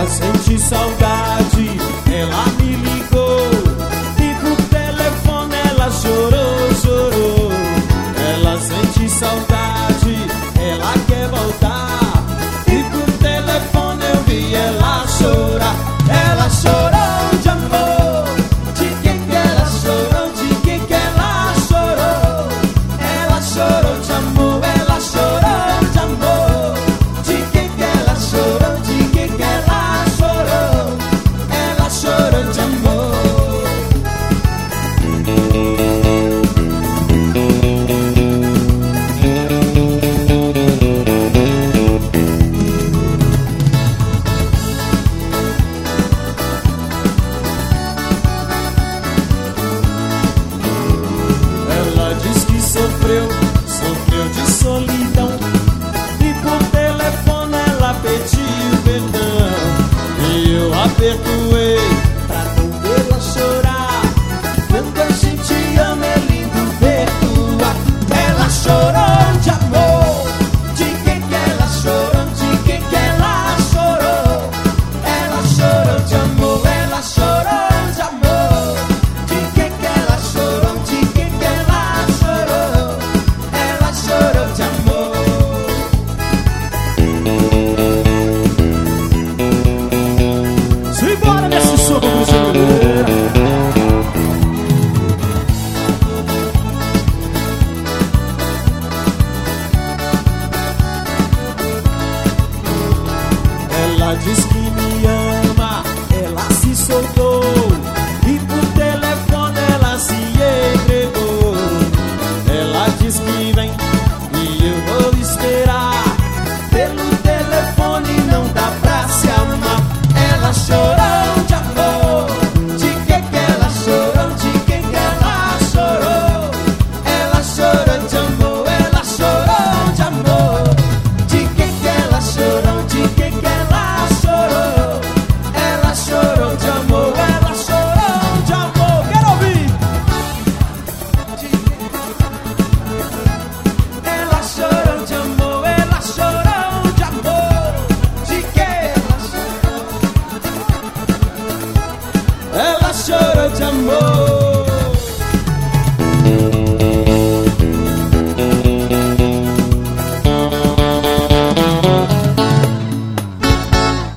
sente saudade, ela me ligou e por telefone ela chorou, chorou. Ela sente saudade, ela quer voltar e por telefone eu vi ela chorar. Ela chorou de amor, de quem que ela chorou, de quem que ela chorou. Ela chorou de amor, ela chorou de amor. De quem que ela chorou, de quem que ela chorou. Ela chorou de amor. Ela diz que sofreu de solidão e por telefone ela pediu perdão. E eu a perdoei pra não vê-la chorar. Quando a gente ama é lindo perdoar. Ela chorou de amor, de quem que ela chorou, de quem que ela chorou. Ela chorou de amor, ela chorou de amor. De quem que ela chorou, de quem que ela chorou. Ela chorou de amor. Simbora nesse som brasileiro. Ela diz